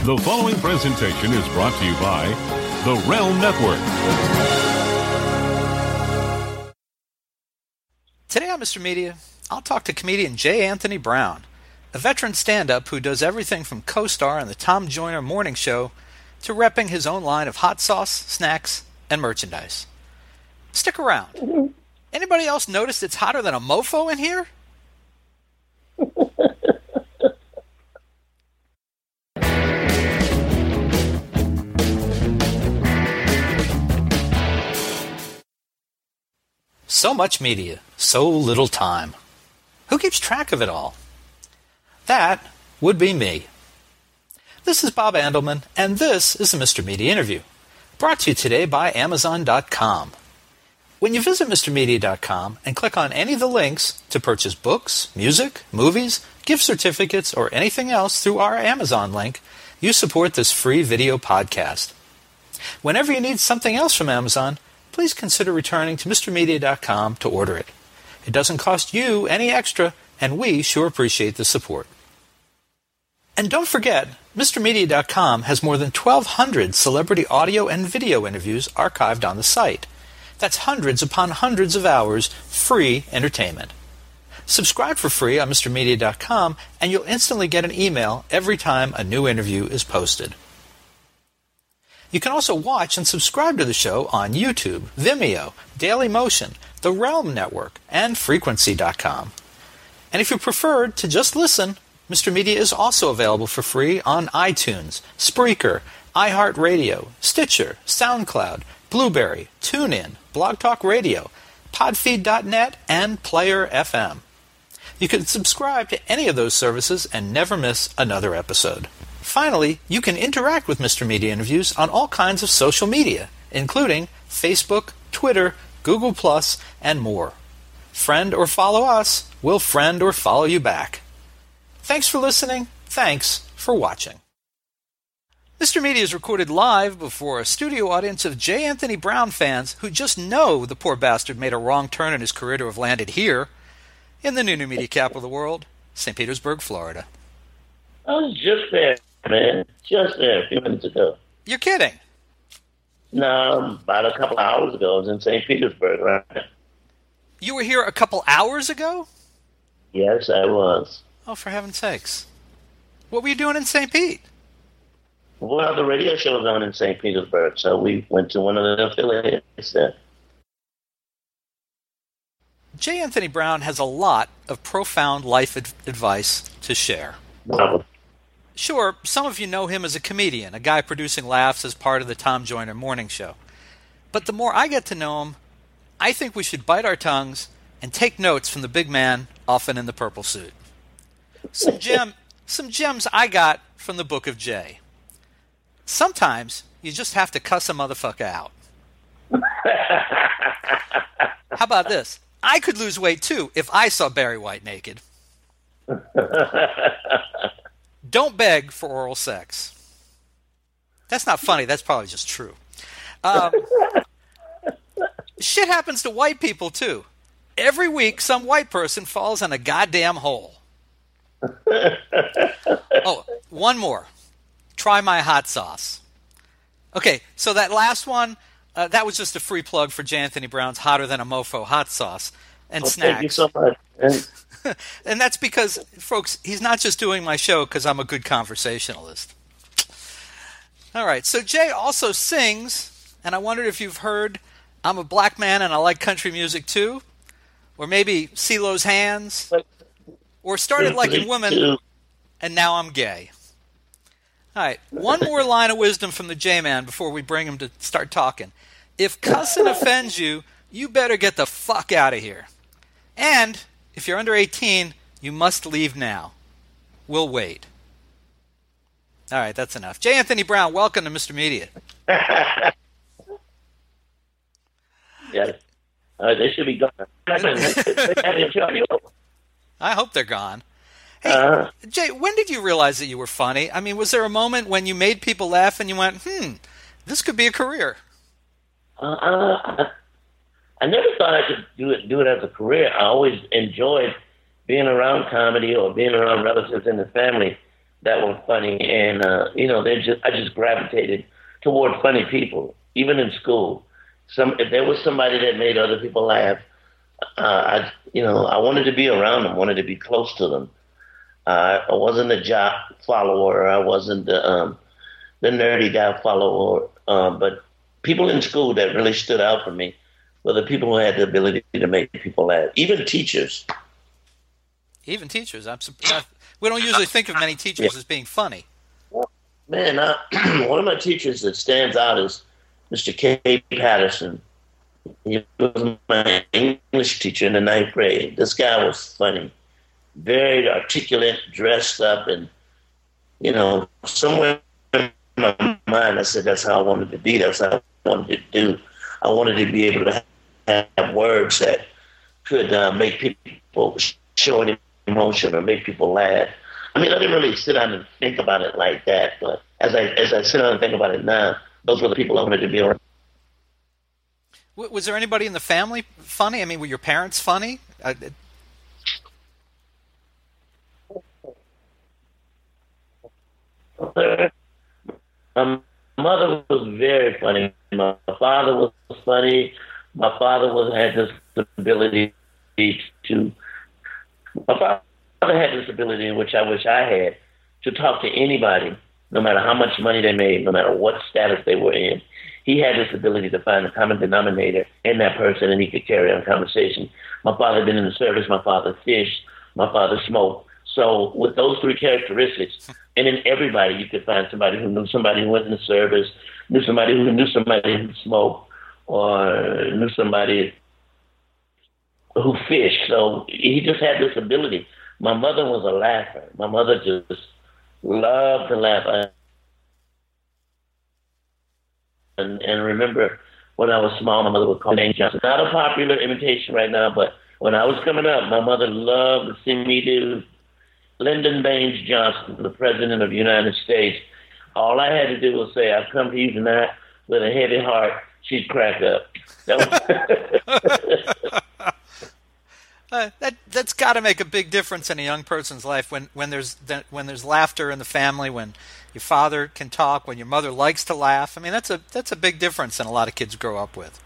The following presentation is brought to you by The Realm Network. Today on Mr. Media, I'll talk to comedian J. Anthony Brown, a veteran stand-up who does everything from co-star on the Tom Joyner Morning Show to repping his own line of hot sauce, snacks, and merchandise. Stick around. Anybody else notice it's hotter than a mofo in here? So much media, so little time. Who keeps track of it all? That would be me. This is Bob Andelman, and this is the Mr. Media Interview, brought to you today by Amazon.com. When you visit MrMedia.com and click on any of the links to purchase books, music, movies, gift certificates, or anything else through our Amazon link, you support this free video podcast. Whenever you need something else from Amazon, please consider returning to MrMedia.com to order it. It doesn't cost you any extra, and we sure appreciate the support. And don't forget, MrMedia.com has more than 1,200 celebrity audio and video interviews archived on the site. That's hundreds upon hundreds of hours free entertainment. Subscribe for free on MrMedia.com, and you'll instantly get an email every time a new interview is posted. You can also watch and subscribe to the show on YouTube, Vimeo, Dailymotion, the Realm Network, and Frequency.com. And if you prefer to just listen, Mr. Media is also available for free on iTunes, Spreaker, iHeartRadio, Stitcher, SoundCloud, Blueberry, TuneIn, Blog Talk Radio, Podfeed.net, and Player FM. You can subscribe to any of those services and never miss another episode. Finally, you can interact with Mr. Media Interviews on all kinds of social media, including Facebook, Twitter, Google+, and more. Friend or follow us, we'll friend or follow you back. Thanks for listening. Thanks for watching. Mr. Media is recorded live before a studio audience of J. Anthony Brown fans who just know the poor bastard made a wrong turn in his career to have landed here, in the new media capital of the world, St. Petersburg, Florida. I was just there, man. Just there a few minutes ago. You're kidding? No, about a couple hours ago. I was in St. Petersburg, right? You were here a couple hours ago? Yes, I was. Oh, for heaven's sakes. What were you doing in St. Pete? Well, the radio show was on in St. Petersburg, so we went to one of the affiliates there. J. Anthony Brown has a lot of profound life advice to share. Wow. Sure, some of you know him as a comedian, a guy producing laughs as part of the Tom Joyner Morning Show. But the more I get to know him, I think we should bite our tongues and take notes from the big man, often in the purple suit. Some gems I got from the Book of J. Sometimes you just have to cuss a motherfucker out. How about this? I could lose weight too if I saw Barry White naked. Don't beg for oral sex. That's not funny. That's probably just true. Shit happens to white people too. Every week some white person falls in a goddamn hole. Oh, one more. Try my hot sauce. Okay, so that last one, that was just a free plug for J. Anthony Brown's Hotter Than a Mofo hot sauce and snacks. Thank you so much. And that's because, folks, he's not just doing my show because I'm a good conversationalist. All right, so Jay also sings, and I wondered if you've heard I'm a black man and I like country music too, or maybe CeeLo's Hands, or Started Liking Women, and now I'm gay. All right, one more line of wisdom from the J-Man before we bring him to start talking. If cussing offends you, you better get the fuck out of here. And if you're under 18, you must leave now. We'll wait. All right, that's enough. J. Anthony Brown, welcome to Mr. Media. Yes. They should be gone. I hope they're gone. Hey, Jay, when did you realize that you were funny? I mean, was there a moment when you made people laugh and you went, this could be a career? I never thought I could do it as a career. I always enjoyed being around comedy or being around relatives in the family. that were funny, and I just gravitated toward funny people, even in school. If there was somebody that made other people laugh, I wanted to be around them, wanted to be close to them. I wasn't a jock follower. I wasn't the nerdy guy follower. But people in school that really stood out for me were the people who had the ability to make people laugh. Even teachers. Even teachers. I'm surprised. We don't usually think of many teachers as being funny. Man, one of my teachers that stands out is Mr. K. Patterson. He was my English teacher in the 9th grade. This guy was funny, very articulate, dressed up, and, somewhere in my mind I said that's how I wanted to be. That's how I wanted to do. I wanted to be able to have words that could make people show an emotion or make people laugh. I mean, I didn't really sit down and think about it like that, but as I sit down and think about it now, those were the people I wanted to be around. Was there anybody in the family funny? I mean, were your parents funny? My mother was very funny. My father was funny. My father had this ability to. My father had this ability, which I wish I had, to talk to anybody, no matter how much money they made, no matter what status they were in. He had this ability to find a common denominator in that person, and he could carry on a conversation. My father had been in the service. My father fished. My father smoked. So with those three characteristics, and in everybody, you could find somebody who knew somebody who went in the service, knew somebody who smoked, or knew somebody who fished. So he just had this ability. My mother was a laugher. My mother just loved to laugh. And remember, when I was small, my mother would call me Baines Johnson. Not a popular imitation right now, but when I was coming up, my mother loved to see me do Lyndon Baines Johnson, the President of the United States. All I had to do was say, "I've come to you tonight with a heavy heart." She'd crack up. That's got to make a big difference in a young person's life when there's laughter in the family, when your father can talk, when your mother likes to laugh. I mean, that's a big difference in a lot of kids grow up with.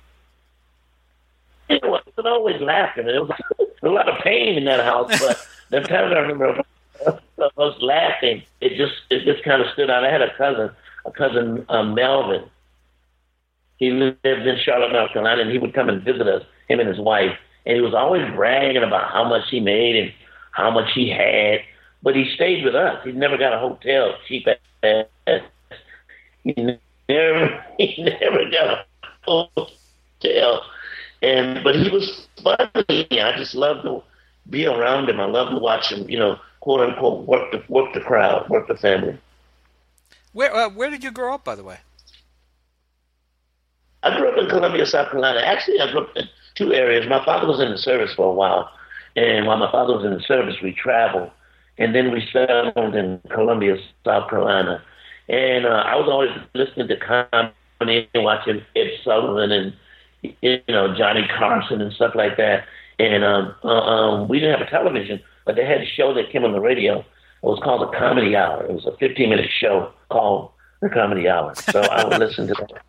It wasn't always laughing. There was a lot of pain in that house, but the times I remember us laughing, it just kind of stood out. I had a cousin Melvin. He lived in Charlotte, North Carolina, and he would come and visit us, him and his wife. And he was always bragging about how much he made and how much he had. But he stayed with us. He never got a hotel, cheap ass. He never got a hotel. But he was funny. I just loved to be around him. I loved to watch him, quote unquote, work the crowd, work the family. Where did you grow up, by the way? I grew up in Columbia, South Carolina. Actually, I grew up in two areas. My father was in the service for a while, and while my father was in the service, we traveled, and then we settled in Columbia, South Carolina. And I was always listening to comedy and watching Ed Sullivan and Johnny Carson and stuff like that. And we didn't have a television, but they had a show that came on the radio. It was called The Comedy Hour. It was a 15-minute show called The Comedy Hour. So I would listen to that.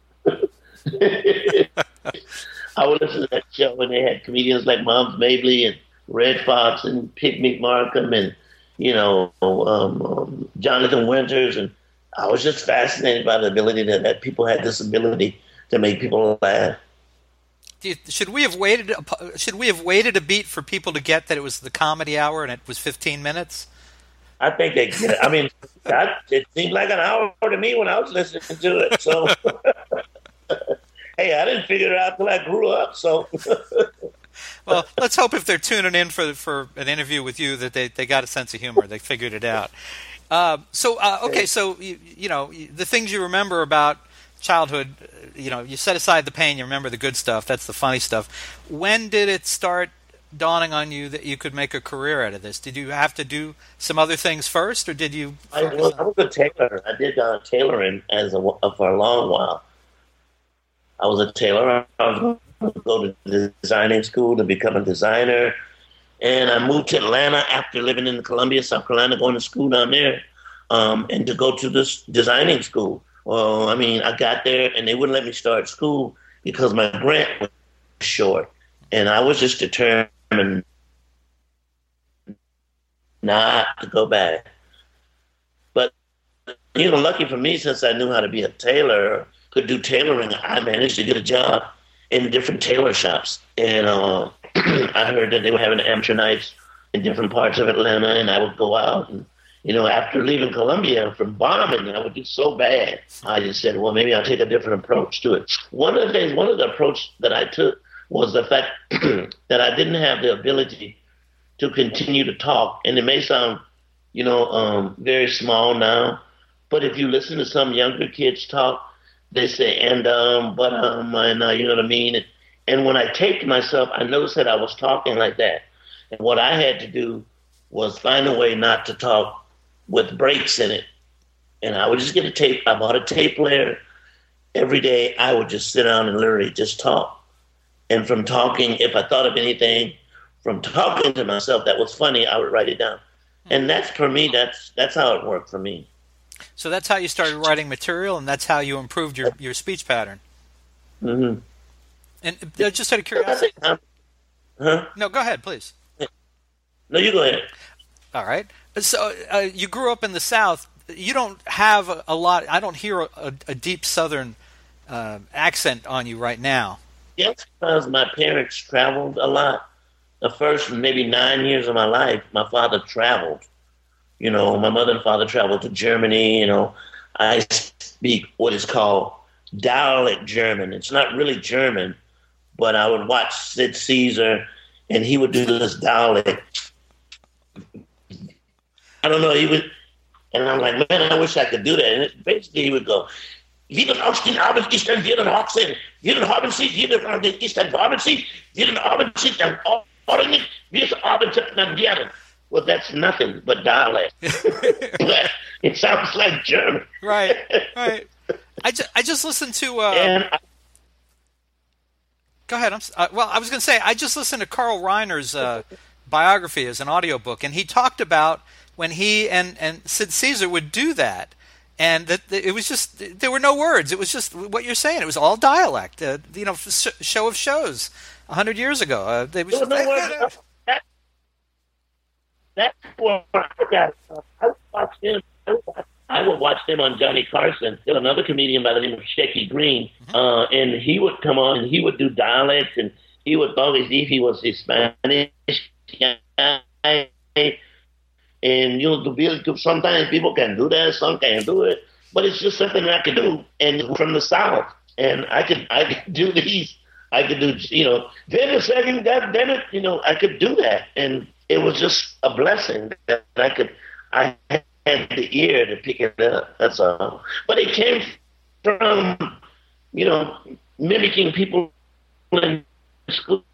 I would listen to that show, and they had comedians like Moms Mabley and Red Fox and Picnic Markham and, Jonathan Winters. And I was just fascinated by the ability that people had this ability to make people laugh. Should we have waited a beat for people to get that it was the Comedy Hour and it was 15 minutes? I think they get it. I mean, it seemed like an hour to me when I was listening to it. So, hey, I didn't figure it out till I grew up. So, well, let's hope if they're tuning in for an interview with you that they got a sense of humor. They figured it out. So the things you remember about childhood, you set aside the pain, you remember the good stuff. That's the funny stuff. When did it start dawning on you that you could make a career out of this? Did you have to do some other things first, or did you? I was a tailor. I did tailoring for a long while. I was a tailor. I was going to go to designing school to become a designer, and I moved to Atlanta after living in Columbia, South Carolina, going to school down there. and to go to this designing school. Well, I mean, I got there and they wouldn't let me start school because my grant was short. And I was just determined not to go back. But, lucky for me, since I knew how to be a tailor, could do tailoring, I managed to get a job in different tailor shops. And I heard that they were having amateur nights in different parts of Atlanta, and I would go out and, after leaving Columbia from bombing, I would do so bad. I just said, well, maybe I'll take a different approach to it. One of the approach that I took was the fact that I didn't have the ability to continue to talk. And it may sound, very small now, but if you listen to some younger kids talk, they say, and you know what I mean? And when I taped myself, I noticed that I was talking like that. And what I had to do was find a way not to talk with breaks in it. And I would just get a tape. I bought a tape player. Every day I would just sit down and literally just talk. And from talking, if I thought of anything, from talking to myself that was funny, I would write it down. And that's, for me, that's how it worked for me. So that's how you started writing material, and that's how you improved your speech pattern. Mm-hmm. And just out of curiosity. Huh? No, go ahead, please. No, you go ahead. All right. So you grew up in the South. You don't have a lot. I don't hear a deep Southern accent on you right now. Yes, because my parents traveled a lot. The first maybe 9 years of my life, my father traveled. My mother and father traveled to Germany. I speak what is called dialect German. It's not really German, but I would watch Sid Caesar, and he would do this dialect. I don't know, and I'm like, man, I wish I could do that. And basically he would go, jeden Abend ist dann jeden Hochzeit, jeden Abend sieht, jeden Abend ist dann Abend sieht, jeden Abend sieht dann ordentlich, wie es Abend dann werden. Well, that's nothing but dialect. It sounds like German. Right. I just listened to... Go ahead. I was going to say, I just listened to Carl Reiner's biography as an audiobook, and he talked about when he and Sid Caesar would do that, and that it was just, there were no words. It was just what you're saying. It was all dialect. Show of Shows 100 years ago. There was no words. That's what I got. I would watch them on Johnny Carson. There was another comedian by the name of Shecky Green, and he would come on and he would do dialects, and he would talk as if he was Hispanic. And sometimes people can do that, some can't do it, but it's just something I could do. And from the South, and I could do these. I could do, then a second, God damn it, I could do that, and it was just a blessing that I had the ear to pick it up. That's all. But it came from, mimicking people in school.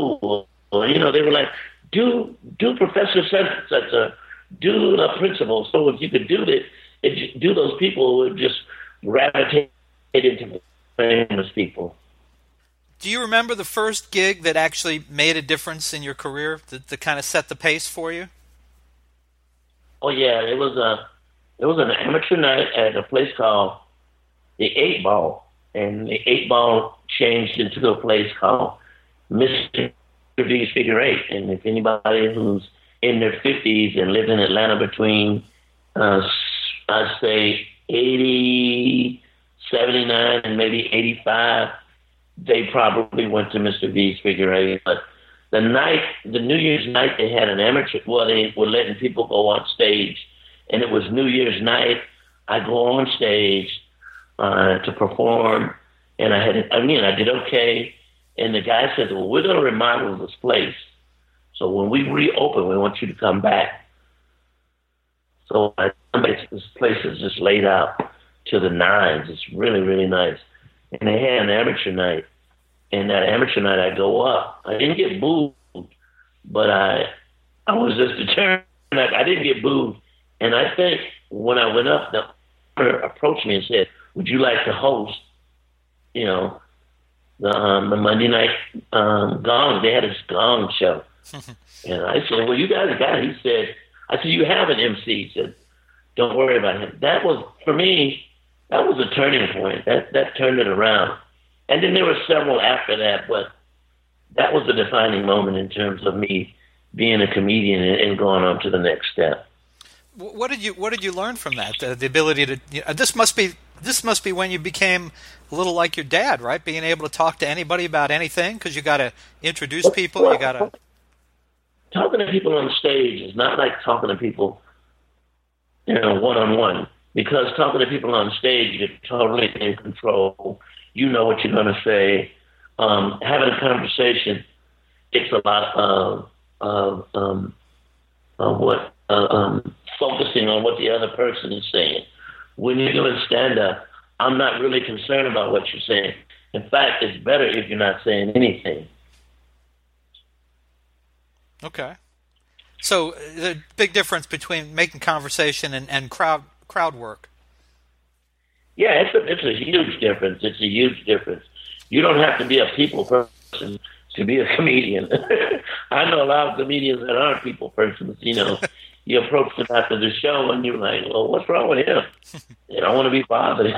They were like, do Professor such, do the principal. So if you could do it, do those people would just gravitate into famous people. Do you remember the first gig that actually made a difference in your career, that kind of set the pace for you? Oh yeah, it was an amateur night at a place called the 8 Ball, and the 8 Ball changed into a place called Mr. V's Figure 8. And if anybody who's in their 50s and lived in Atlanta between, I'd say 80, 79, and maybe 85, they probably went to Mr. V's Figure 8. But the New Year's night, they had an amateur, they were letting people go on stage. And it was New Year's night. I go on stage to perform, and I did okay. And the guy said, well, we're going to remodel this place. So when we reopen, we want you to come back. So this place is just laid out to the nines. It's really, really nice. And they had an amateur night. And that amateur night, I go up. I didn't get booed, but I was just determined. I didn't get booed. And I think when I went up, the owner approached me and said, would you like to host, the Monday night gong? They had this gong show. And I said, well, you guys got it. I said, you have an MC. He said, Don't worry about him. That was, for me, that was a turning point. That turned it around. And then there were several after that, but that was the defining moment in terms of me being a comedian and going on to the next step. What did you learn from that? The ability to this must be when you became a little like your dad, right? Being able to talk to anybody about anything because you got to introduce people. You got to talking to people on stage is not like talking to people, one-on-one. Because talking to people on stage, you're totally in control. You know what you're going to say. Having a conversation takes a lot of focusing on what the other person is saying. When you're doing stand-up, I'm not really concerned about what you're saying. In fact, it's better if you're not saying anything. Okay. So the big difference between making conversation and crowd work. Yeah, it's a huge difference. It's a huge difference. You don't have to be a people person to be a comedian. I know a lot of comedians that aren't people persons. You approach them after the show and you're like, well, what's wrong with him? They don't want to be bothered.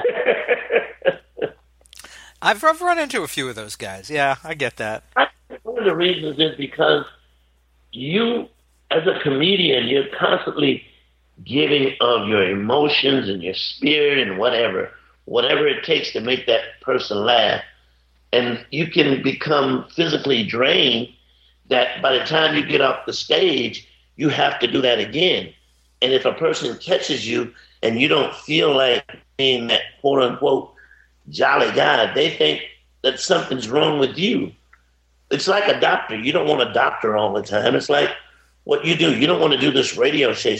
I've run into a few of those guys. Yeah, I get that. One of the reasons is because you, as a comedian, you're constantly giving of your emotions and your spirit and whatever it takes to make that person laugh. And you can become physically drained that by the time you get off the stage, you have to do that again. And if a person catches you and you don't feel like being that quote-unquote jolly guy, they think that something's wrong with you. It's like a doctor. You don't want a doctor all the time. It's like what you do. You don't want to do this radio show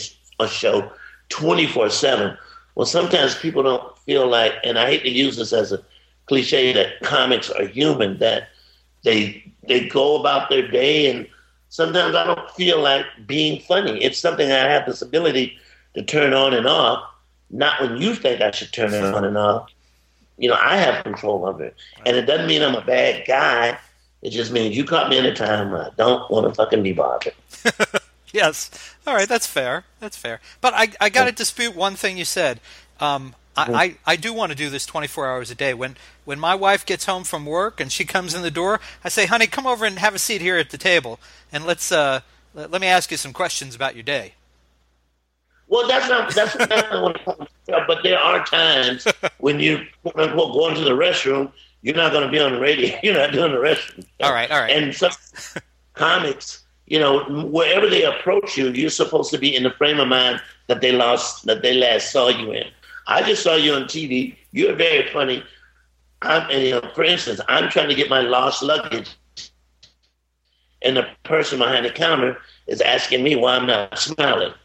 24/7. Well, sometimes people don't feel like, and I hate to use this as a cliche, that comics are human, that they go about their day, and sometimes I don't feel like being funny. It's something I have this ability to turn on and off, not when you think I should turn it on and off. I have control of it. And it doesn't mean I'm a bad guy. It just means you caught me in a time where I don't want to fucking be bothered. Yes. All right, that's fair. That's fair. But I got to dispute one thing you said. I do want to do this 24 hours a day. When my wife gets home from work and she comes in the door, I say, honey, come over and have a seat here at the table, and let me ask you some questions about your day. Well, that's not what I'm talking about, but there are times when you, quote unquote, go into the restroom, you're not going to be on the radio. You're not doing the restroom. All right. And some comics, wherever they approach you, you're supposed to be in the frame of mind that they last saw you in. I just saw you on TV. You're very funny. For instance, I'm trying to get my lost luggage, and the person behind the counter is asking me why I'm not smiling.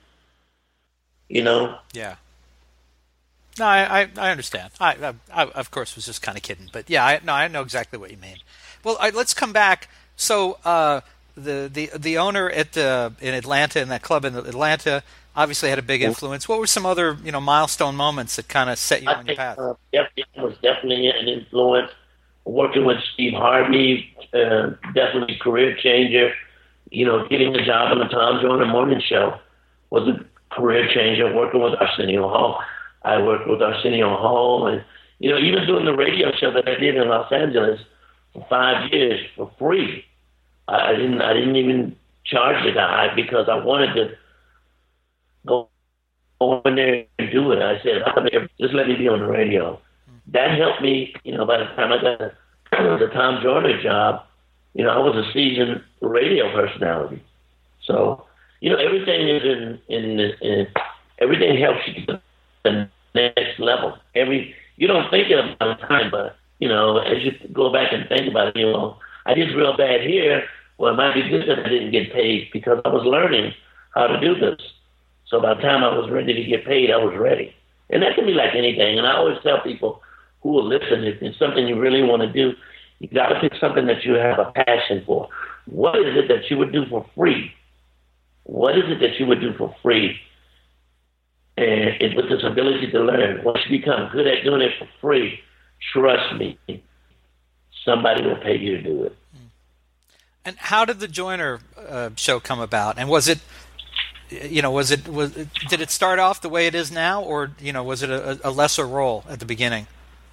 Yeah. No, I understand. I of course was just kind of kidding, but yeah, I know exactly what you mean. Well, let's come back. So the owner in Atlanta, in that club in Atlanta, obviously had a big influence. What were some other milestone moments that kind of set you on your path? Was definitely an influence. Working with Steve Harvey, definitely career changer. Getting a job on the Tom Joyner Morning Show was a career changer. Working with Arsenio Hall, I worked with Arsenio Hall, and even doing the radio show that I did in Los Angeles for 5 years for free. I didn't even charge the guy because I wanted to go in there and do it. I said, just let me be on the radio. That helped me, by the time I got the Tom Joyner job, I was a seasoned radio personality. So, everything is in everything helps you to the next level. You don't think it about time, but, as you go back and think about it, I did real bad here. Well, it might be good that I didn't get paid because I was learning how to do this. So by the time I was ready to get paid, I was ready. And that can be like anything. And I always tell people who will listen, if it's something you really want to do, you got to pick something that you have a passion for. What is it that you would do for free? What is it that you would do for free? And with this ability to learn, once you become good at doing it for free, trust me, somebody will pay you to do it. And how did the Joyner show come about? And was it did it start off the way it is now, or was it a lesser role at the beginning?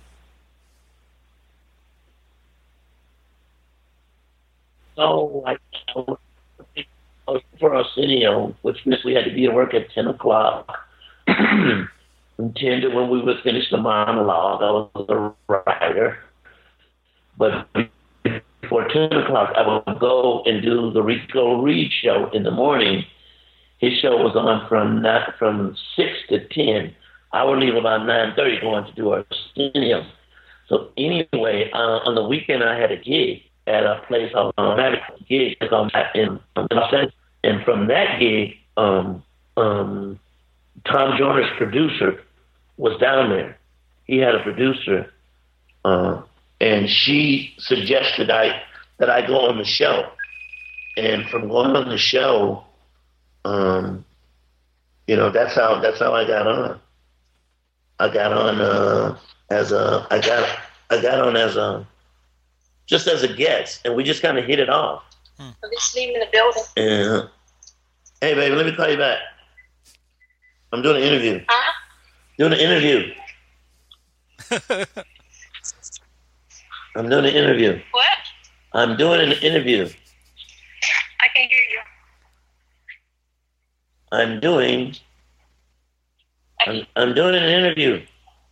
So I was for Arsenio, which meant we had to be at work at 10 o'clock. From 10 to when we would finish the monologue. I was a writer. But before 10 o'clock, I would go and do the Rico Reed show in the morning. His show was on from 6 to 10. I would leave about 9:30 going to do Arsenio. So anyway, on the weekend, I had a gig at a place called gig in Los Angeles. And from that gig, Tom Joyner's producer was down there. He had a producer, and she suggested that I go on the show. And from going on the show, that's how I got on. I got on just as a guest, and we just kind of hit it off. I'm just leaving the building. And hey, baby, let me call you back. I'm doing an interview. Huh? Doing an interview. I'm doing an interview. What? I'm doing an interview. I can't hear you. I'm doing an interview.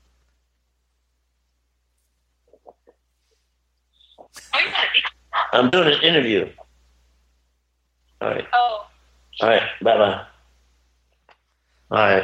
Oh, you got a I'm doing an interview. All right. Oh. All right. Bye-bye. All right.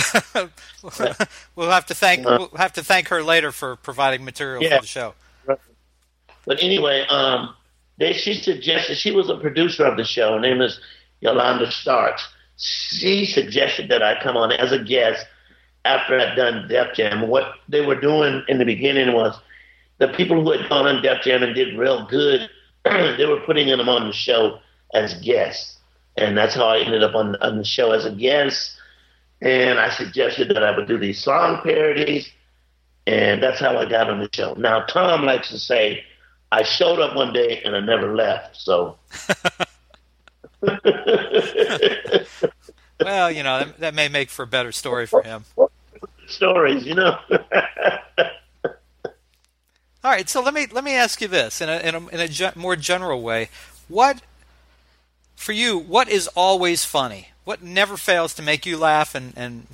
We'll have to thank her later for providing material for the show. But anyway, she suggested, she was a producer of the show. Her name is Yolanda Starks. She suggested that I come on as a guest after I'd done Def Jam. What they were doing in the beginning was the people who had gone on Def Jam and did real good, they were putting them on the show as guests. And that's how I ended up on the show as a guest. And I suggested that I would do these song parodies. And that's how I got on the show. Now, Tom likes to say, I showed up one day and I never left. So. Well, that may make for a better story for him. Stories, All right, so let me ask you this in a more general way. What is always funny? What never fails to make you laugh and.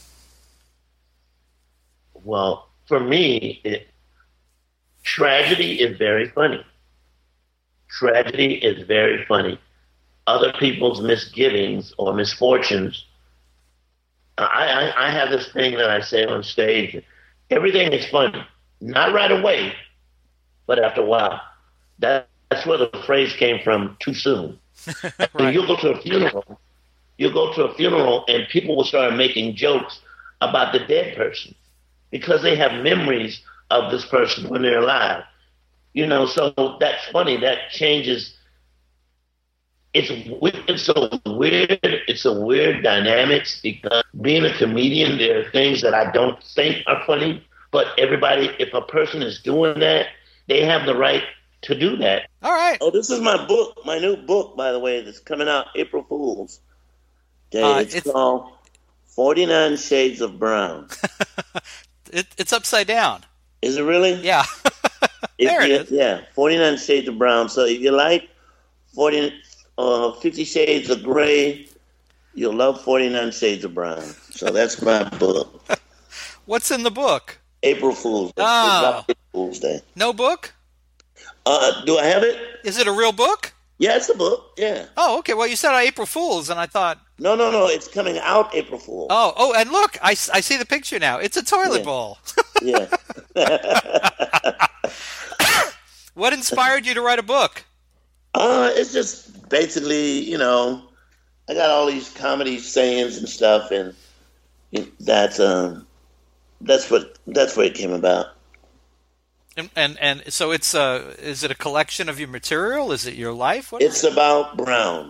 Well, for me, tragedy is very funny. Tragedy is very funny. Other people's misgivings or misfortunes. I have this thing that I say on stage. Everything is funny. Not right away, but after a while. That's where the phrase came from, too soon. Right. You'll go to a funeral and people will start making jokes about the dead person because they have memories of this person when they're alive. So that's funny. That changes. It's a weird dynamics because being a comedian, there are things that I don't think are funny, but if a person is doing that, they have the right to do that. All right. Oh, this is my book, my new book, by the way, that's coming out April Fool's Day. It's called 49 Shades of Brown. It's upside down. Is it really? Yeah. There it is. Yeah, 49 Shades of Brown. So if you like 50 Shades of Gray, you'll love 49 Shades of Brown. So that's my book. What's in the book? April Fool's Day. Oh. April Fool's Day. No book? Do I have it? Is it a real book? Yeah, it's a book. Yeah. Oh, okay. Well, you said April Fool's, and I thought. No. It's coming out April Fool's. Oh, and look, I see the picture now. It's a toilet bowl. Yeah. What inspired you to write a book? It's just basically, I got all these comedy sayings and stuff, and that's where it came about. And so it's is it a collection of your material? Is it your life? It's about Brown.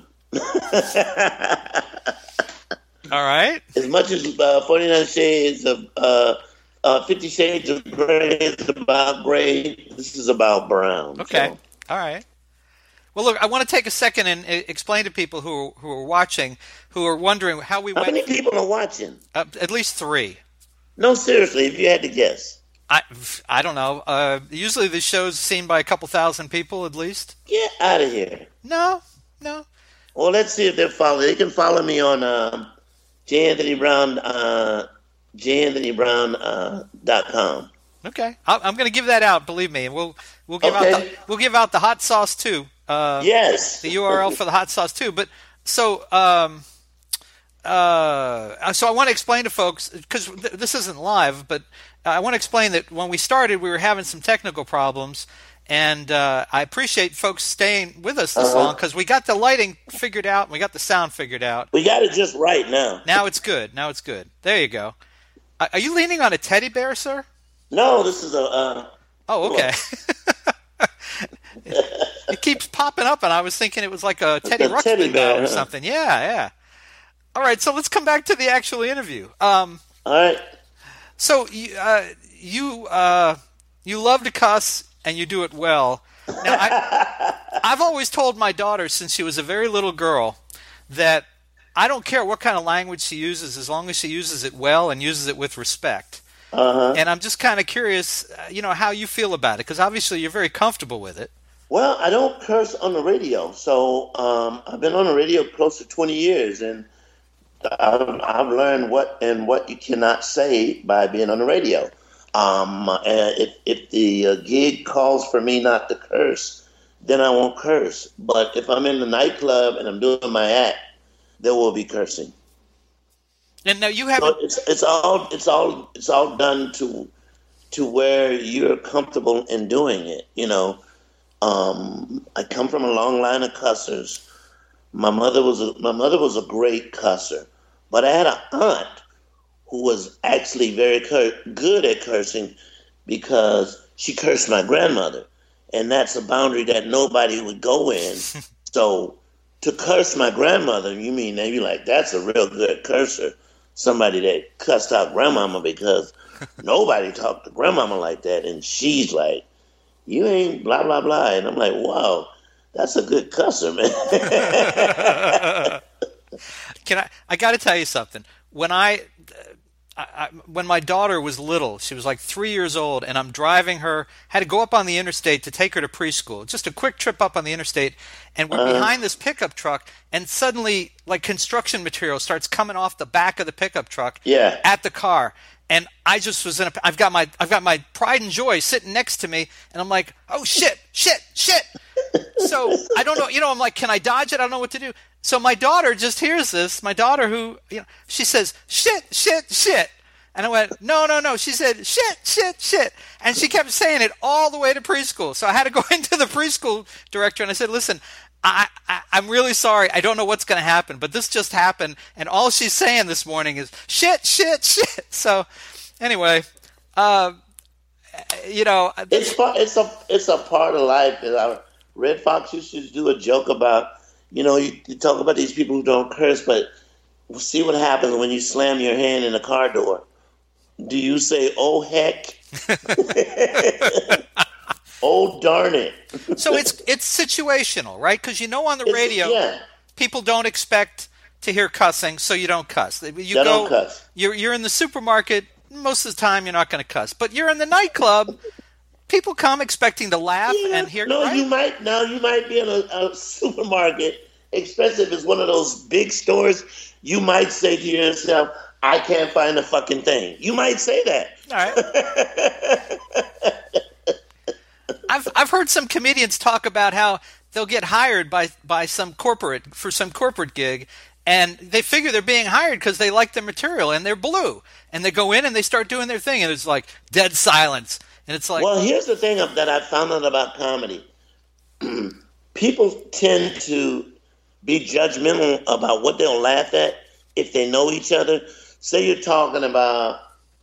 All right. As much as 49 Shades of 50 Shades of Gray is about Gray, this is about Brown. Okay. So. All right. Well, look, I want to take a second and explain to people who are watching, who are wondering how we How went. many people are watching? At least 3. No, seriously, if you had to guess. I don't know. Usually the show's seen by a couple thousand people at least. Get out of here. No. Well, let's see if they're following. They can follow me on J. Anthony Brown, JAnthonyBrown.com. Okay, I'm going to give that out. Believe me, and we'll give out the hot sauce too. Yes, the URL for the hot sauce too. But so I want to explain to folks, because this isn't live, but I want to explain that when we started, we were having some technical problems, and I appreciate folks staying with us this long, because we got the lighting figured out and we got the sound figured out. We got it just right now. Now it's good. There you go. Are you leaning on a teddy bear, sir? No, this is a... Oh, okay. It keeps popping up, and I was thinking it was like a Teddy Ruxpin doll or something. Yeah. All right, so let's come back to the actual interview. All right. So you love to cuss, and you do it well. Now, I've always told my daughter since she was a very little girl that I don't care what kind of language she uses as long as she uses it well and uses it with respect. And I'm just kind of curious, how you feel about it, because obviously you're very comfortable with it. Well, I don't curse on the radio, so I've been on the radio close to 20 years, and I've learned what you cannot say by being on the radio. If the gig calls for me not to curse, then I won't curse. But if I'm in the nightclub and I'm doing my act, there will be cursing. And now you haven't. So it's all done to where you're comfortable in doing it. I come from a long line of cussers. My mother was a great cusser, but I had an aunt who was actually very good at cursing because she cursed my grandmother, and that's a boundary that nobody would go in. So to curse my grandmother, you mean they'd be like, that's a real good cursor. Somebody that cussed out grandmama, because nobody talked to grandmama like that. And she's like, you ain't blah, blah, blah. And I'm like, wow, that's a good cusser, man. I got to tell you something. When when my daughter was little, she was like 3 years old, and I'm driving her, had to go up on the interstate to take her to preschool. Just a quick trip up on the interstate, and we're behind this pickup truck, and suddenly, like, construction material starts coming off the back of the pickup truck at the car. And I just was I've got my pride and joy sitting next to me, and I'm like, oh, shit. So I don't know, I'm like, can I dodge it? I don't know what to do. So my daughter just hears this. My daughter, who, she says, shit. And I went, no. She said, shit. And she kept saying it all the way to preschool. So I had to go into the preschool director, and I said, listen, I'm really sorry. I don't know what's going to happen, but this just happened. And all she's saying this morning is shit. So anyway, it's a part of life. Red Fox used to do a joke about, you talk about these people who don't curse, but see what happens when you slam your hand in a car door. Do you say, oh, heck? Oh, darn it. So it's situational, right? Because on the radio, people don't expect to hear cussing, so you don't cuss. Don't cuss. You're in the supermarket, most of the time you're not going to cuss. But you're in the nightclub, people come expecting to laugh and hear. No, right? you might be in a supermarket, especially if it's one of those big stores. You might say to yourself, I can't find a fucking thing. You might say that. All right. I've heard some comedians talk about how they'll get hired by some corporate gig, and they figure they're being hired because they like the material and they're blue, and they go in and they start doing their thing, and it's like dead silence, and it's like. Well, here's the thing that I found out about comedy. People tend to be judgmental about what they'll laugh at if they know each other. Say you're talking about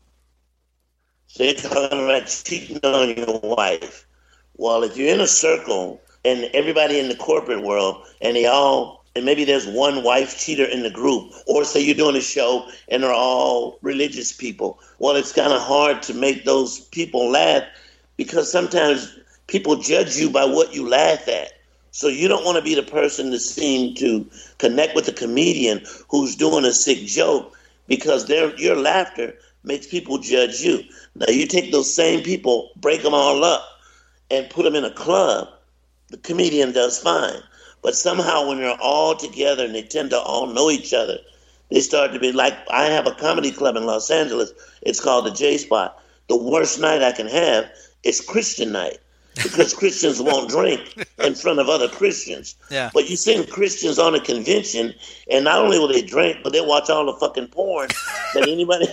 cheating on your wife. Well, if you're in a circle and everybody in the corporate world and maybe there's one wife cheater in the group, or say you're doing a show and they're all religious people. Well, it's kind of hard to make those people laugh because sometimes people judge you by what you laugh at. So you don't want to be the person that seem to connect with the comedian who's doing a sick joke, because your laughter makes people judge you. Now you take those same people, break them all up, and put them in a club, the comedian does fine. But somehow when they're all together and they tend to all know each other, they start to be like, I have a comedy club in Los Angeles. It's called the J Spot. The worst night I can have is Christian night, because Christians won't drink in front of other Christians. Yeah. But you send Christians on a convention, and not only will they drink, but they watch all the fucking porn that anybody...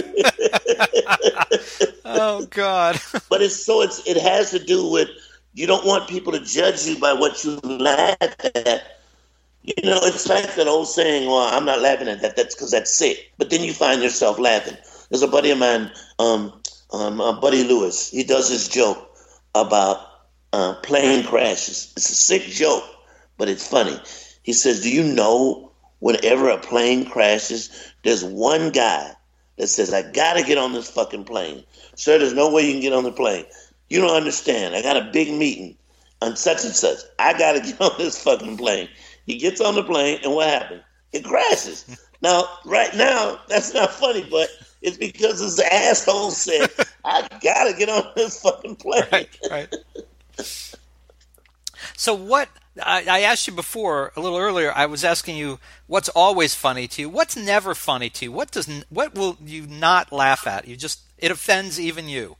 Oh, God. But it has to do with, you don't want people to judge you by what you laugh at. You know, it's like that old saying, well, I'm not laughing at that. That's because that's sick. But then you find yourself laughing. There's a buddy of mine, Buddy Lewis. He does this joke about plane crashes. It's a sick joke, but it's funny. He says, do you know whenever a plane crashes, there's one guy that says, I got to get on this fucking plane. Sir, there's no way you can get on the plane. You don't understand. I got a big meeting on such and such. I got to get on this fucking plane. He gets on the plane, and what happens? It crashes. Now, right now, that's not funny, but it's because this asshole said, I got to get on this fucking plane. Right. So what, I asked you before, a little earlier, I was asking you what's always funny to you. What's never funny to you? What will you not laugh at? It offends even you.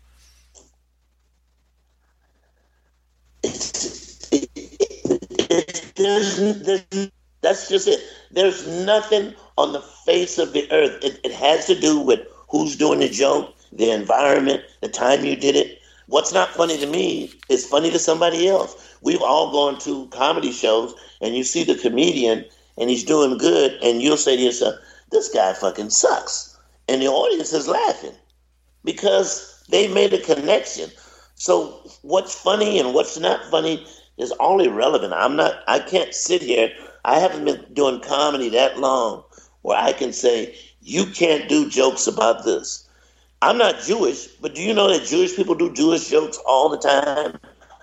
That's just it. There's nothing on the face of the earth. It has to do with who's doing the joke, the environment, the time you did it. What's not funny to me is funny to somebody else. We've all gone to comedy shows, and you see the comedian, and he's doing good, and you'll say to yourself, this guy fucking sucks. And the audience is laughing because they made a connection. So what's funny and what's not funny is all irrelevant. I can't sit here. I haven't been doing comedy that long where I can say, you can't do jokes about this. I'm not Jewish, but do you know that Jewish people do Jewish jokes all the time?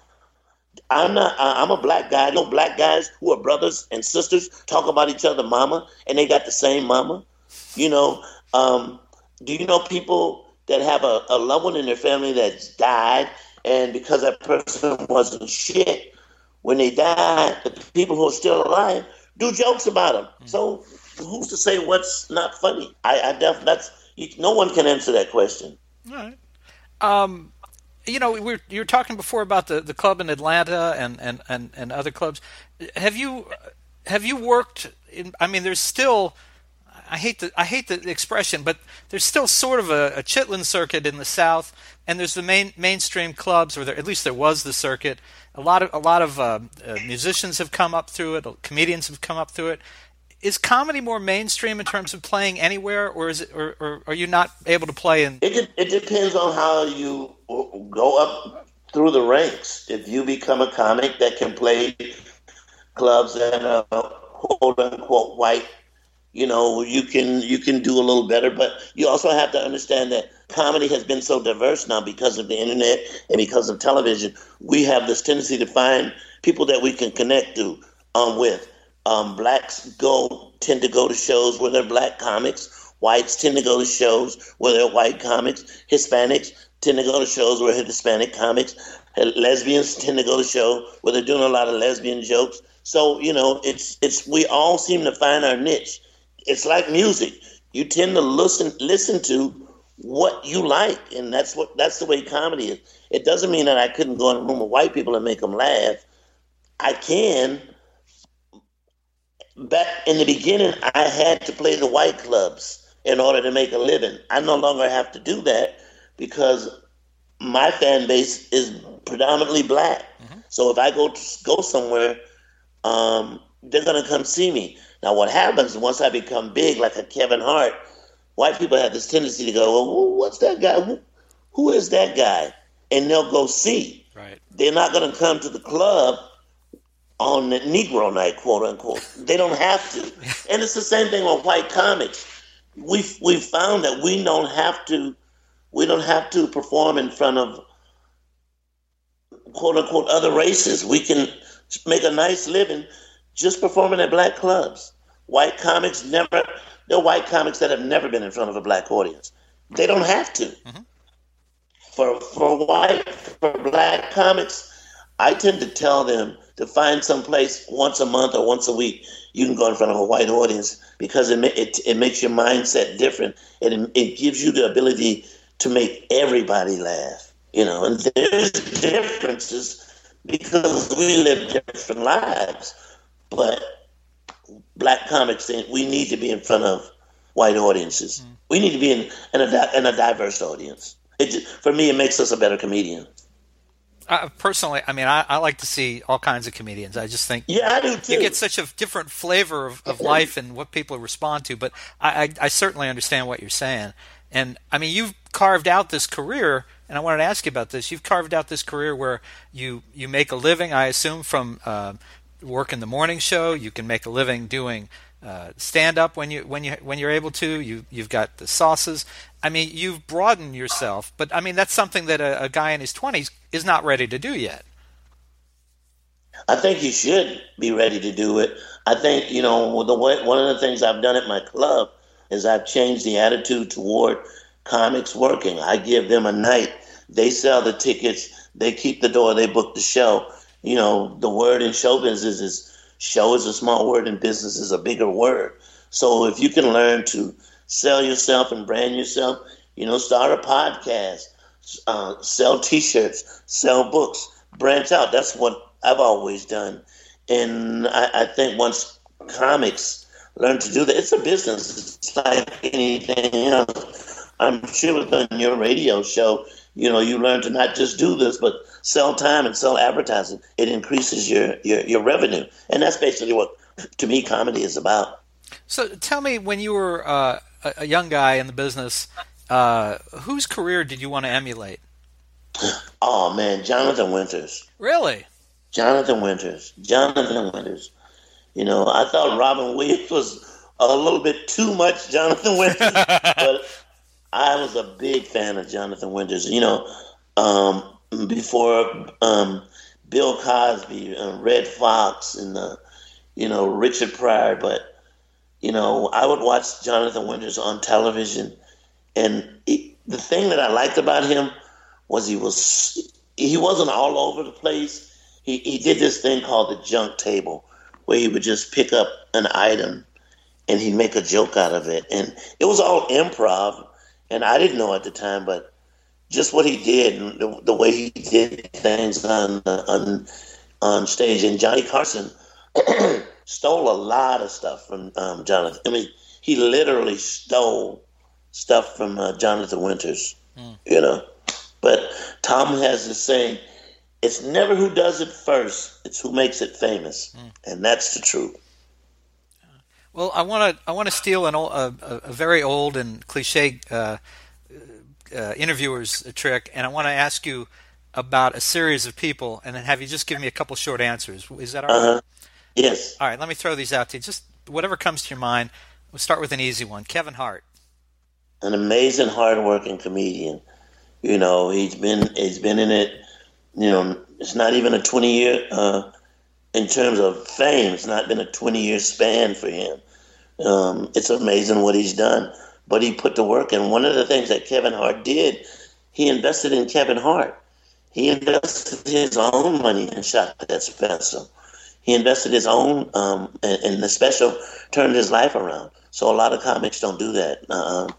I'm a black guy. I know black guys who are brothers and sisters talk about each other mama, and they got the same mama. You know, do you know people that have a loved one in their family that's died, and because that person wasn't shit, when they die, the people who are still alive do jokes about them. So who's to say what's not funny? No one can answer that question. All right. You know, you were talking before about the club in Atlanta and other clubs. Have you worked in? I mean, there's still. I hate the expression, but there's still sort of a Chitlin circuit in the South, and there's the mainstream clubs, or at least there was the circuit. A lot of musicians have come up through it. Comedians have come up through it. Is comedy more mainstream in terms of playing anywhere, or is it, or are you not able to play in? It depends on how you go up through the ranks. If you become a comic that can play clubs that are quote unquote white, you know, you can do a little better. But you also have to understand that comedy has been so diverse now because of the internet and because of television. We have this tendency to find people that we can connect to with. Blacks tend to go to shows where they're black comics. Whites tend to go to shows where they're white comics. Hispanics tend to go to shows where they're Hispanic comics. Lesbians tend to go to shows where they're doing a lot of lesbian jokes. So, you know, we all seem to find our niche. It's like music. You tend to listen to what you like, and that's the way comedy is. It doesn't mean that I couldn't go in a room with white people and make them laugh. I can. Back in the beginning, I had to play the white clubs in order to make a living. I no longer have to do that because my fan base is predominantly black. Mm-hmm. So if I go somewhere, they're going to come see me. Now, what happens once I become big, like a Kevin Hart, white people have this tendency to go, well, what's that guy? Who is that guy? And they'll go see. Right. They're not going to come to the club on the Negro night, quote unquote. They don't have to. And it's the same thing with white comics. We've found that we don't have to perform in front of quote unquote other races. We can make a nice living just performing at black clubs. White comics there are white comics that have never been in front of a black audience. They don't have to. Mm-hmm. For black comics, I tend to tell them to find some place once a month or once a week you can go in front of a white audience, because it makes your mindset different. It gives you the ability to make everybody laugh, and there's differences because we live different lives. But black comics, we need to be in front of white audiences. Mm. We need to be in a diverse audience. For me, it makes us a better comedian. Personally, I like to see all kinds of comedians. I just think I do too. You get such a different flavor of life and what people respond to. But I certainly understand what you're saying. And, you've carved out this career, and I wanted to ask you about this. You've carved out this career where you make a living, I assume, from working the morning show. You can make a living doing stand-up when you're able to. You've got the sauces. You've broadened yourself, but that's something that a guy in his 20s is not ready to do yet. I think you should be ready to do it. I think, one of the things I've done at my club is I've changed the attitude toward comics working. I give them a night. They sell the tickets. They keep the door. They book the show. The word in show business is show is a small word and business is a bigger word. So if you can learn to sell yourself and brand yourself, start a podcast, sell T-shirts, sell books, branch out. That's what I've always done. And I think once comics learn to do that, it's a business. It's like anything else. I'm sure on your radio show, you learn to not just do this, but sell time and sell advertising. It increases your revenue. And that's basically what, to me, comedy is about. So tell me, when you were a young guy in the business, whose career did you want to emulate? Oh, man, Jonathan Winters. Really? Jonathan Winters. I thought Robin Williams was a little bit too much Jonathan Winters, but I was a big fan of Jonathan Winters. Before Bill Cosby, Red Fox, and Richard Pryor, but I would watch Jonathan Winters on television, and the thing that I liked about him was he wasn't all over the place. He did this thing called the junk table, where he would just pick up an item and he'd make a joke out of it, and it was all improv. And I didn't know at the time, but just what he did and the way he did things on stage. And Johnny Carson stole a lot of stuff from Jonathan. He literally stole stuff from Jonathan Winters, But Tom has this saying, it's never who does it first, it's who makes it famous. And that's the truth. Well, I want to steal a very old and cliche interviewer's trick, and I want to ask you about a series of people, and then have you just give me a couple short answers. Is that all right? Yes. All right, let me throw these out to you. Just whatever comes to your mind. We'll start with an easy one. Kevin Hart. An amazing, hard-working comedian. He's been in it. It's not even a 20-year. In terms of fame, it's not been a 20-year span for him. It's amazing what he's done, but he put the work in. One of the things that Kevin Hart did, he invested in Kevin Hart. He invested his own money and shot that special. He invested his own, and the special turned his life around. So a lot of comics don't do that.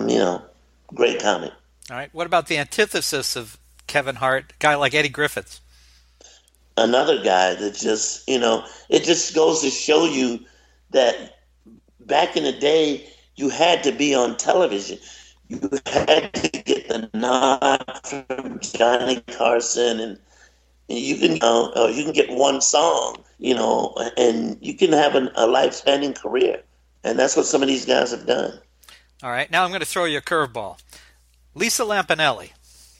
Great comic. All right. What about the antithesis of Kevin Hart, a guy like Eddie Griffith? Another guy that just, it just goes to show you that back in the day, you had to be on television. You had to get the nod from Johnny Carson, and you can get one song, and you can have a life-spanning career. And that's what some of these guys have done. All right. Now I'm going to throw you a curveball. Lisa Lampanelli.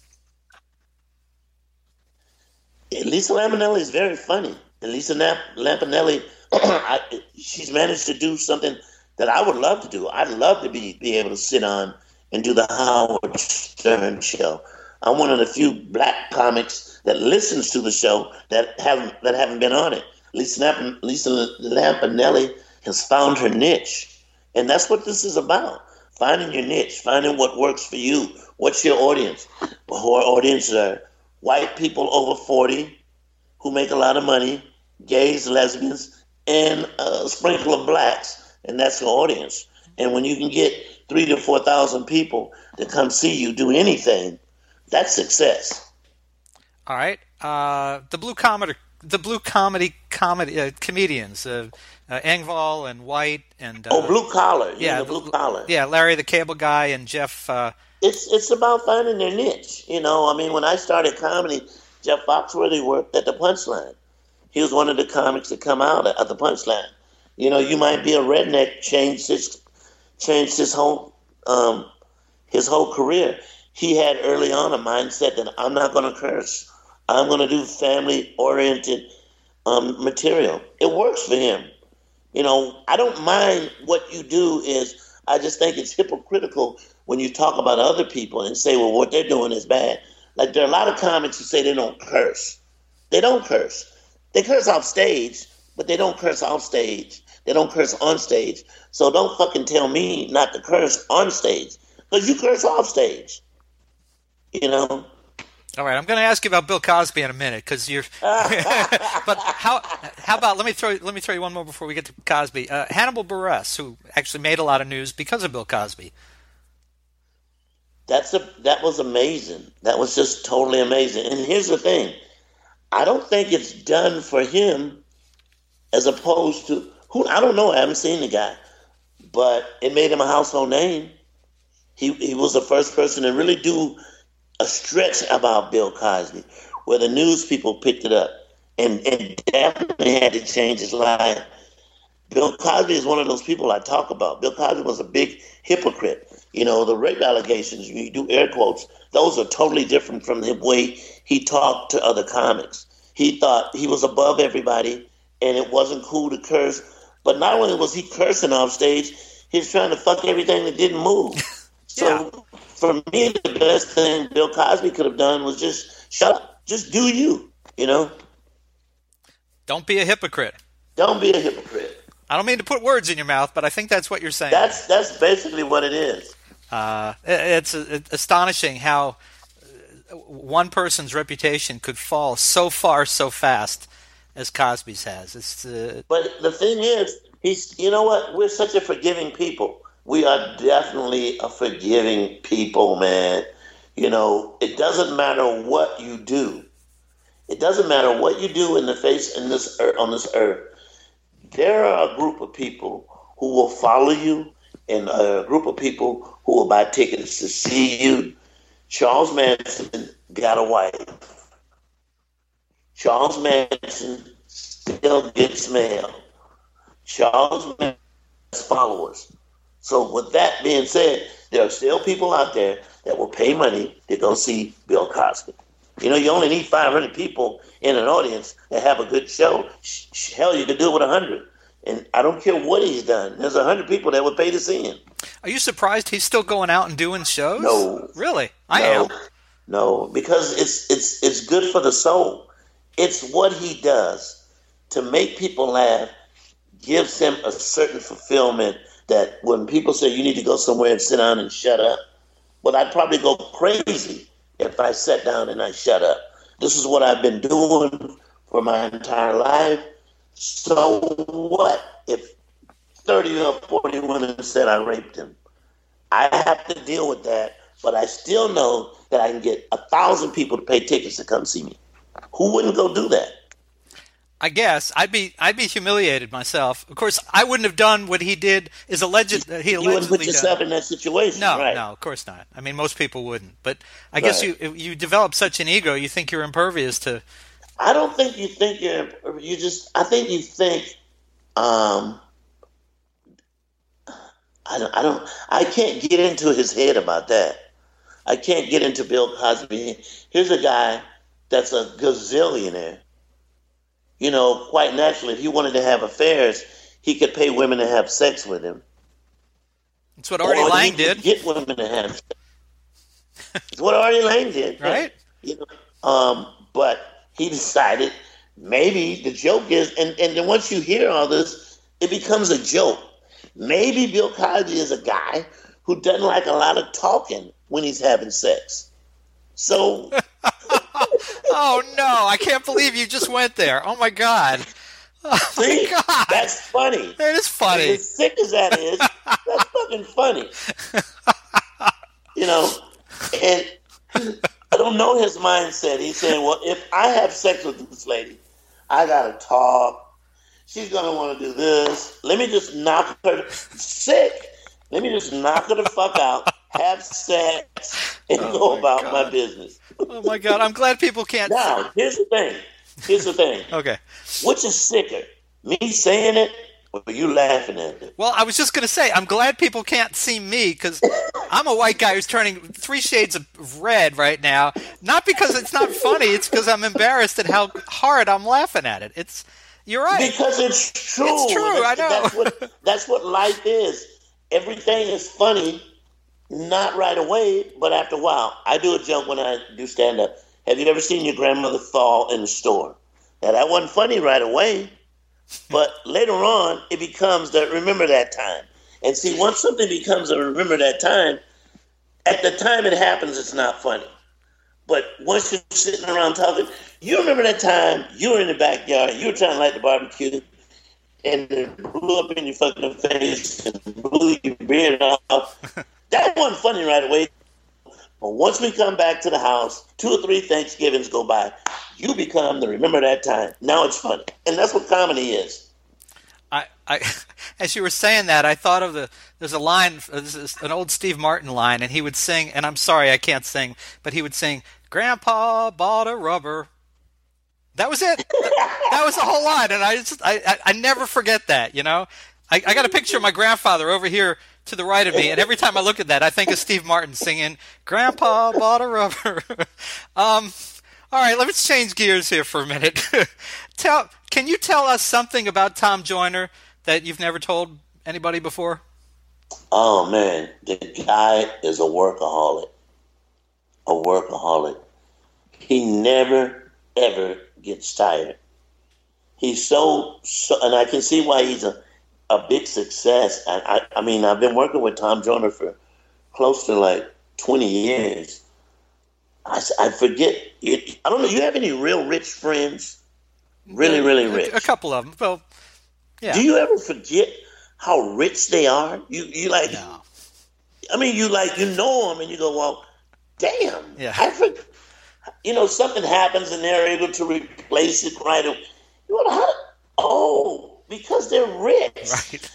Lisa Lampanelli is very funny. And Lisa Lampanelli, she's managed to do something that I would love to do. I'd love to be able to sit on and do the Howard Stern show. I'm one of the few black comics that listens to the show that haven't been on it. Lisa Lampanelli has found her niche, and that's what this is about: finding your niche, finding what works for you. What's your audience? Well, our audiences are white people over 40 who make a lot of money, gays, lesbians, and a sprinkle of blacks, and that's your audience. And when you can get 3,000 to 4,000 people to come see you do anything, that's success. All right. The blue comedy comedians, Engvall and White and blue collar. Yeah, blue collar. Yeah, Larry the Cable Guy and Jeff. It's about finding their niche. I mean, when I started comedy, Jeff Foxworthy worked at the Punchline. He was one of the comics that come out at the Punchline. You might be a redneck, changed his whole career. He had early on a mindset that I'm not going to curse. I'm going to do family-oriented material. It works for him. I don't mind what you do. I just think it's hypocritical when you talk about other people and say, well, what they're doing is bad. Like, there are a lot of comics who say they don't curse. They don't curse. They curse off stage, but they don't curse off stage. They don't curse on stage. So don't fucking tell me not to curse on stage, because you curse off stage. All right, I'm going to ask you about Bill Cosby in a minute, because you're. But how about let me throw you one more before we get to Cosby. Hannibal Buress, who actually made a lot of news because of Bill Cosby. That was amazing. That was just totally amazing. And here's the thing: I don't think it's done for him, as opposed to I don't know. I haven't seen the guy, but it made him a household name. He was the first person to really do a stretch about Bill Cosby, where the news people picked it up and definitely had to change his life. Bill Cosby is one of those people I talk about. Bill Cosby was a big hypocrite. The rape allegations, you do air quotes, those are totally different from the way he talked to other comics. He thought he was above everybody, and it wasn't cool to curse. But not only was he cursing off stage, he was trying to fuck everything that didn't move. So for me, the best thing Bill Cosby could have done was just shut up. Just do you, Don't be a hypocrite. Don't be a hypocrite. I don't mean to put words in your mouth, but I think that's what you're saying. That's basically what it is. It's astonishing how one person's reputation could fall so far so fast as Cosby's has. But the thing is, you know what? We're such a forgiving people. We are definitely a forgiving people, man. It doesn't matter what you do. It doesn't matter what you do on this earth. There are a group of people who will follow you, and a group of people who will buy tickets to see you. Charles Manson got a wife. Charles Manson still gets mail. Charles Manson has followers. So with that being said, there are still people out there that will pay money to go see Bill Cosby. You only need 500 people in an audience that have a good show. Hell, you could do it with 100. And I don't care what he's done. There's 100 people that would pay to see him. Are you surprised he's still going out and doing shows? No. Really? I am. No, because it's good for the soul. It's what he does to make people laugh, gives him a certain fulfillment that when people say you need to go somewhere and sit down and shut up, well, I'd probably go crazy if I sat down and I shut up. This is what I've been doing for my entire life. So what if 30 or 40 women said I raped him? I have to deal with that, but I still know that I can get 1,000 people to pay tickets to come see me. Who wouldn't go do that? I guess I'd be humiliated myself. Of course, I wouldn't have done what he did. Is alleged he you wouldn't put yourself in that situation. No, right? No, of course not. I mean, most people wouldn't. But I guess you develop such an ego, you think you're impervious to. I don't think you think you're. You just. I think you think. I don't. I can't get into his head about that. I can't get into Bill Cosby. Here's a guy that's a gazillionaire. Quite naturally, if he wanted to have affairs, he could pay women to have sex with him. That's what Artie Lang did. Get women to have sex. It's what Artie Lang did. Right. You know, but he decided maybe the joke is, and then once you hear all this, it becomes a joke. Maybe Bill Cosby is a guy who doesn't like a lot of talking when he's having sex. So... Oh, no. I can't believe you just went there. Oh, my God. Oh, See, my God. That's funny. It is funny. As sick as that is, that's fucking funny. You know, and I don't know his mindset. He's saying, well, if I have sex with this lady, I got to talk. She's going to want to do this. Let me just knock her sick. Let me just knock her the fuck out, have sex, and go about my business. Oh, my God. I'm glad people can't. Now, here's the thing. Okay. Which is sicker, me saying it or you laughing at it? Well, I was just going to say, I'm glad people can't see me because I'm a white guy who's turning 3 shades of red right now. Not because it's not funny. It's because I'm embarrassed at how hard I'm laughing at it. You're right. Because it's true. It's true, I know. That's what life is. Everything is funny, not right away, but after a while. I do a joke when I do stand-up. Have you ever seen your grandmother fall in the store? Now, that wasn't funny right away, but later on, it becomes the remember that time. And see, once something becomes a remember that time, at the time it happens, it's not funny. But once you're sitting around talking, you remember that time you were in the backyard, you were trying to light the barbecue, and it blew up in your fucking face and blew your beard off. That wasn't funny right away. But once we come back to the house, 2 or 3 Thanksgivings go by, you become the remember that time. Now it's funny. And that's what comedy is. I as you were saying that, I thought of there's a line, this is an old Steve Martin line, and he would sing, and I'm sorry I can't sing, but he would sing, Grandpa bought a rubber. That was it. That was the whole line, and I never forget that, you know. I got a picture of my grandfather over here to the right of me, and every time I look at that, I think of Steve Martin singing, Grandpa bought a rubber. All right, let's change gears here for a minute. Can you tell us something about Tom Joyner that you've never told anybody before? Oh, man. The guy is a workaholic. A workaholic. He never, ever gets tired. He's so and I can see why he's a big success. I mean, I've been working with Tom Joyner for close to like 20 years. I forget. I don't know. You have any real rich friends? Really, really rich? A couple of them. Well, yeah. Do you ever forget how rich they are? You like? No. I mean, you know them, and you go, well, damn. Yeah. I forget. You know, something happens, and they're able to replace it right away. You know, because they're rich. Right.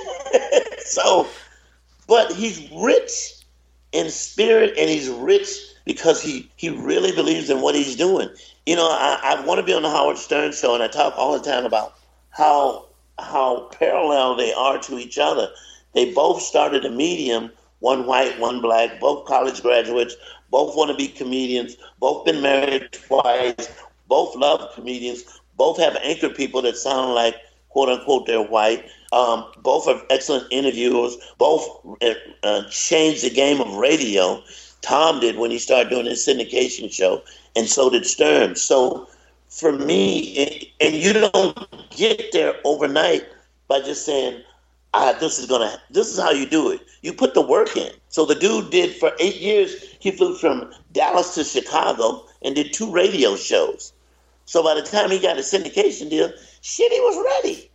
So, but he's rich in spirit, and he's rich because he really believes in what he's doing. You know, I want to be on the Howard Stern show, and I talk all the time about how parallel they are to each other. They both started a medium, one white, one black, both college graduates, both want to be comedians, both been married twice, both love comedians, both have anchor people that sound like, quote unquote, they're white. Both are excellent interviewers. Both changed the game of radio. Tom did when he started doing his syndication show, and so did Stern. So for me, and you don't get there overnight by just saying, this is how you do it. You put the work in. So the dude did for 8 years, he flew from Dallas to Chicago and did 2 radio shows. So by the time he got a syndication deal, shit, he was ready.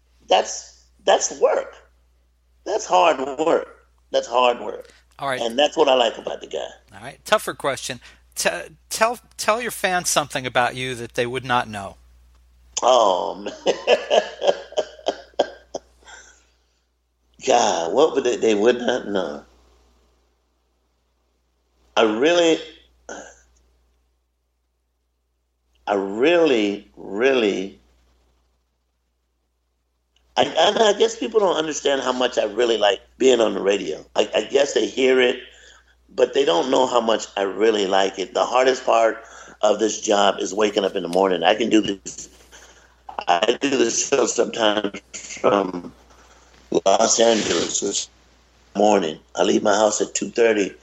That's work. That's hard work. That's hard work. All right. And that's what I like about the guy. All right. Tougher question. Tell your fans something about you that they would not know. Oh, man. God, what would they would not know? I really, I guess people don't understand how much I really like being on the radio. I guess they hear it, but they don't know how much I really like it. The hardest part of this job is waking up in the morning. I do this show sometimes from Los Angeles this morning. I leave my house at 2:30.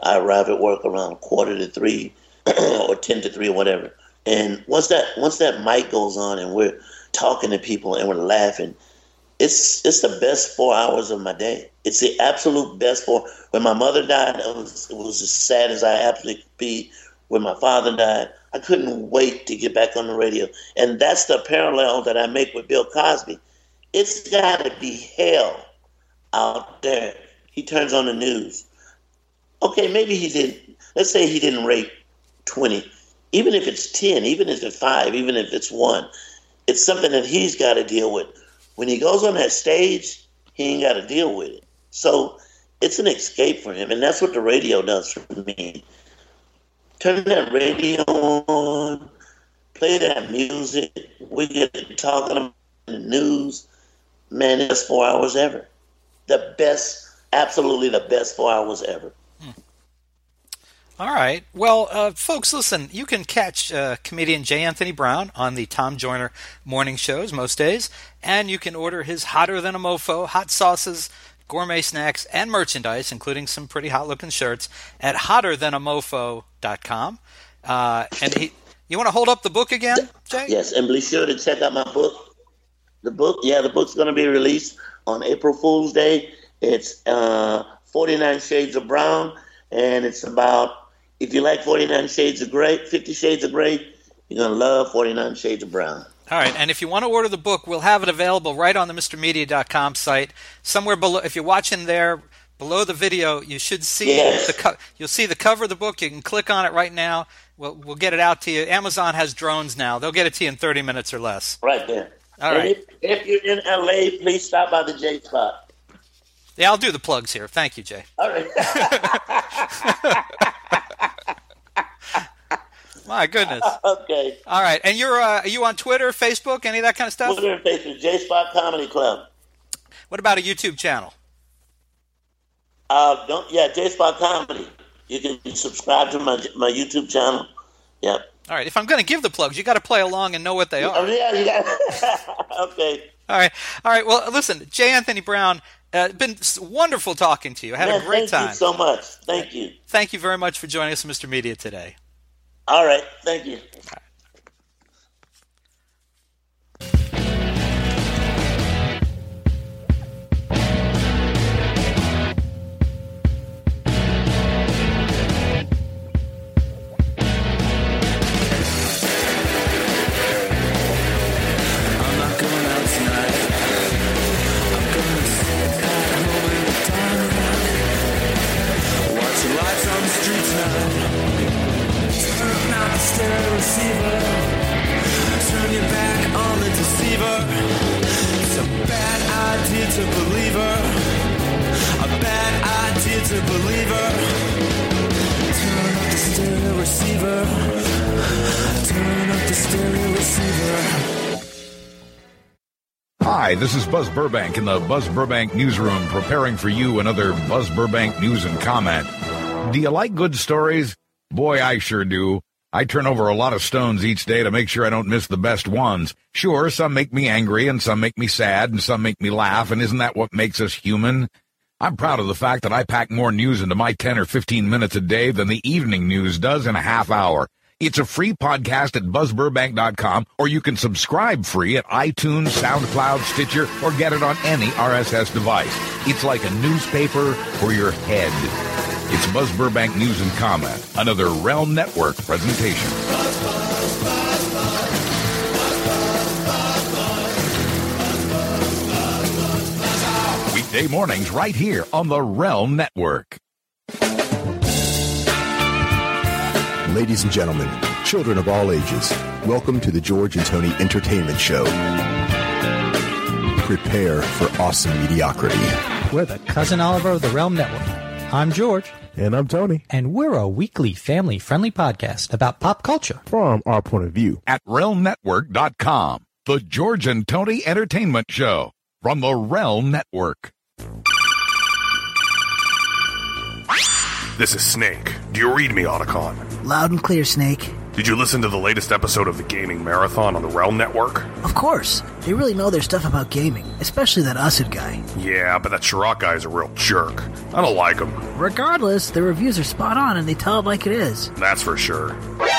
I arrive at work around 2:45 or 2:50 or whatever. And once that mic goes on and we're talking to people and we're laughing, it's the best 4 hours of my day. It's the absolute best When my mother died, it was as sad as I absolutely could be. When my father died, I couldn't wait to get back on the radio. And that's the parallel that I make with Bill Cosby. It's got to be hell out there. He turns on the news. Okay, maybe he didn't. Let's say he didn't rape 20. Even if it's 10, even if it's 5, even if it's 1, it's something that he's got to deal with. When he goes on that stage, he ain't got to deal with it. So it's an escape for him, and that's what the radio does for me. Turn that radio on, play that music, we get talking about the news. Man, it's 4 hours ever. The best, absolutely the best 4 hours ever. All right. Well, folks, listen, you can catch comedian J. Anthony Brown on the Tom Joyner morning shows most days, and you can order his Hotter Than a Mofo, hot sauces, gourmet snacks, and merchandise, including some pretty hot-looking shirts, at hotterthanamofo.com. And you want to hold up the book again, Jay? Yes, and be sure to check out my book. The book's going to be released on April Fool's Day. It's 49 Shades of Brown, and it's about, if you like 49 Shades of Grey, 50 Shades of Grey, you're going to love 49 Shades of Brown. All right, and if you want to order the book, we'll have it available right on the MrMedia.com site. Somewhere below, if you're watching there, below the video, you should see you'll see the cover of the book. You can click on it right now. We'll get it out to you. Amazon has drones now. They'll get it to you in 30 minutes or less. Right there. All right. If you're in LA, please stop by the J Spot. Yeah, I'll do the plugs here. Thank you, Jay. All right. My goodness. Okay. All right, and are you on Twitter, Facebook, any of that kind of stuff? Twitter and Facebook, J Spot Comedy Club. What about a YouTube channel? J Spot Comedy. You can subscribe to my YouTube channel. Yeah. All right. If I'm going to give the plugs, you got to play along and know what they are. Oh, yeah, you got. Okay. All right. Well, listen, J. Anthony Brown. Been wonderful talking to you. I had a great time. Thank you so much. Thank you. Thank you very much for joining us, Mr. Media, today. All right. Thank you. Turn your back on the deceiver. It's a bad idea to believe her. A bad idea to believe her. Turn up the stereo receiver. Turn up the stereo receiver. Hi, this is Buzz Burbank in the Buzz Burbank Newsroom, preparing for you another Buzz Burbank news and comment. Do you like good stories? Boy, I sure do. I turn over a lot of stones each day to make sure I don't miss the best ones. Sure, some make me angry, and some make me sad, and some make me laugh, and isn't that what makes us human? I'm proud of the fact that I pack more news into my 10 or 15 minutes a day than the evening news does in a half hour. It's a free podcast at buzzburbank.com, or you can subscribe free at iTunes, SoundCloud, Stitcher, or get it on any RSS device. It's like a newspaper for your head. It's Buzz Burbank News and Comment, another Realm Network presentation. Weekday mornings right here on the Realm Network. Ladies and gentlemen, children of all ages, welcome to the George and Tony Entertainment Show. Prepare for awesome mediocrity. We're the Cousin Oliver of the Realm Network. I'm George. And I'm Tony. And we're a weekly family-friendly podcast about pop culture. From our point of view. At RealmNetwork.com, the George and Tony Entertainment Show from the Realm Network. This is Snake. Do you read me, Otacon? Loud and clear, Snake. Did you listen to the latest episode of the Gaming Marathon on the Realm Network? Of course. They really know their stuff about gaming, especially that Usad guy. Yeah, but that Chirac guy is a real jerk. I don't like him. Regardless, their reviews are spot on and they tell it like it is. That's for sure.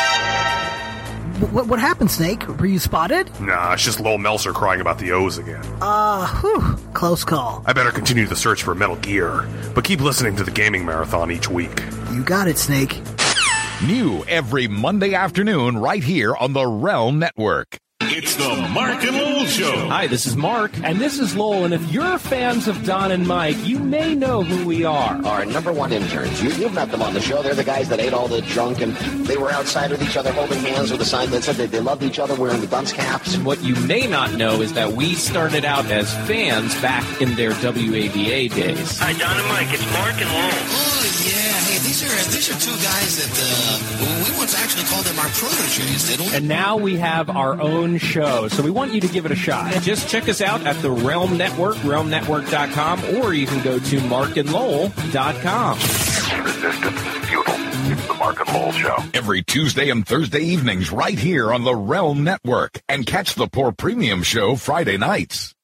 What happened, Snake? Were you spotted? Nah, it's just Lowell Meltzer crying about the O's again. Close call. I better continue the search for Metal Gear, but keep listening to the Gaming Marathon each week. You got it, Snake. New every Monday afternoon right here on the Realm Network. It's the Mark and Lowell Show. Hi, this is Mark. And this is Lowell. And if you're fans of Don and Mike, you may know who we are. Our number one interns. You've met them on the show. They're the guys that ate all the junk, and they were outside with each other holding hands with a sign that said that they loved each other wearing the dunce caps. And what you may not know is that we started out as fans back in their WAVA days. Hi, Don and Mike. It's Mark and Lowell. Oh, yeah. Hey, these are two guys that we once actually called them our proteges, didn't we? And now we have our own show, so we want you to give it a shot. Just check us out at the Realm Network, realmnetwork.com, or you can go to markandlowell.com. Resistance is futile. It's the Mark and Lowell Show. Every Tuesday and Thursday evenings right here on the Realm Network. And catch the Poor Premium Show Friday nights.